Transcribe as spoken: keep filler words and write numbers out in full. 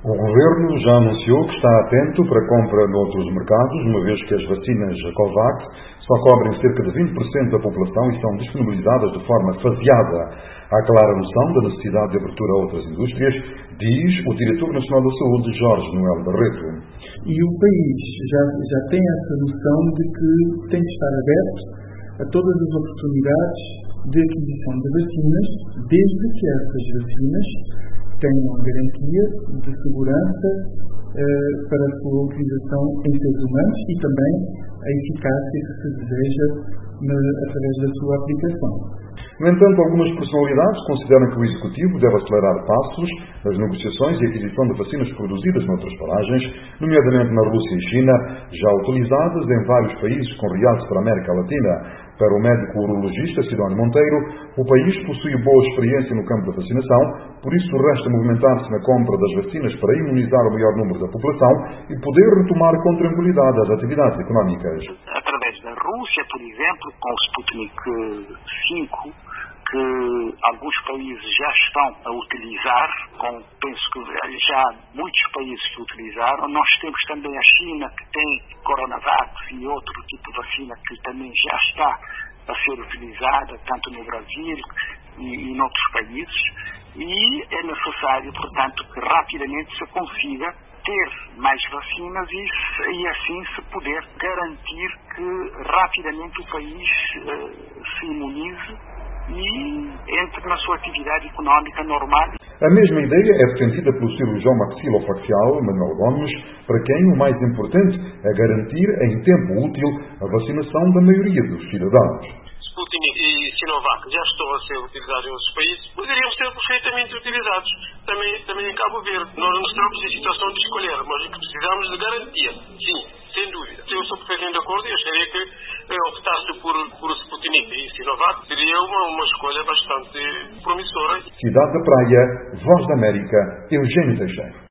O Governo já anunciou que está atento para a compra noutros mercados, uma vez que as vacinas Covax só cobrem cerca de vinte por cento da população e são disponibilizadas de forma faseada. Há clara noção da necessidade de abertura a outras indústrias, diz o Diretor Nacional da Saúde, Jorge Noel Barreto. E o país já, já tem essa noção de que tem que estar aberto a todas as oportunidades de aquisição de vacinas, desde que essas vacinas tenham a garantia de segurança eh, para a sua utilização em seres humanos e também a eficácia que se deseja na, através da sua aplicação. No entanto, algumas personalidades consideram que o Executivo deve acelerar passos nas negociações e aquisição de vacinas produzidas noutras paragens, nomeadamente na Rússia e China, já utilizadas em vários países com realce para a América Latina. Para o médico urologista Sidónio Monteiro, o país possui boa experiência no campo da vacinação, por isso resta movimentar-se na compra das vacinas para imunizar o maior número da população e poder retomar com tranquilidade as atividades económicas. Através da Rússia, por exemplo, com o Sputnik cinco, que alguns países já estão a utilizar, com, penso que já há muitos países que utilizaram. Nós temos também a China, que tem Coronavac e outro tipo de vacina que também já está a ser utilizada, tanto no Brasil e, e em outros países. E é necessário, portanto, que rapidamente se consiga ter mais vacinas e, e assim se poder garantir que rapidamente o país uh, se imunize e entre na sua atividade económica normal. A mesma ideia é defendida pelo cirurgião maxilofacial Manuel Gomes, para quem o mais importante é garantir em tempo útil a vacinação da maioria dos cidadãos. Sputnik e Sinovac já estão a ser utilizados em outros países, poderiam ser perfeitamente utilizados também, também em Cabo Verde. Nós não estamos em situação de escolher, mas o que precisamos de garantia, sim, sem dúvida. Eu sou perfeitamente de acordo e acharia que eh, optasse por, por Sputnik e Sinovac seria uma, uma escolha bastante promissora. Cidade da Praia, Voz da América, Eugênio Teixeira.